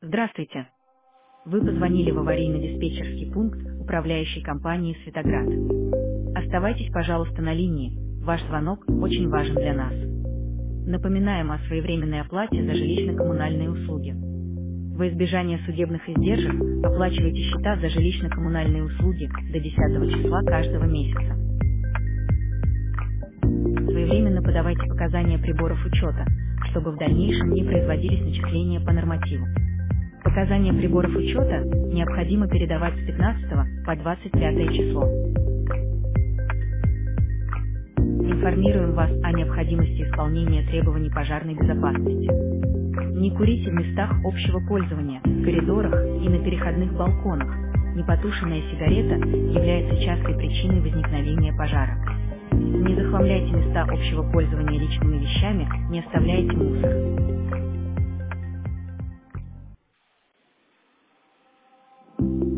Здравствуйте. Вы позвонили в аварийно-диспетчерский пункт управляющей компании «Светоград». Оставайтесь, пожалуйста, на линии. Ваш звонок очень важен для нас. Напоминаем о своевременной оплате за жилищно-коммунальные услуги. Во избежание судебных издержек оплачивайте счета за жилищно-коммунальные услуги до 10 числа каждого месяца. Своевременно подавайте показания приборов учета, чтобы в дальнейшем не производились начисления по нормативу. Показания приборов учета необходимо передавать с 15 по 25 число. Информируем вас о необходимости исполнения требований пожарной безопасности. Не курите в местах общего пользования, в коридорах и на переходных балконах. Непотушенная сигарета является частой причиной возникновения пожара. Не захламляйте места общего пользования личными вещами, не оставляйте мусор.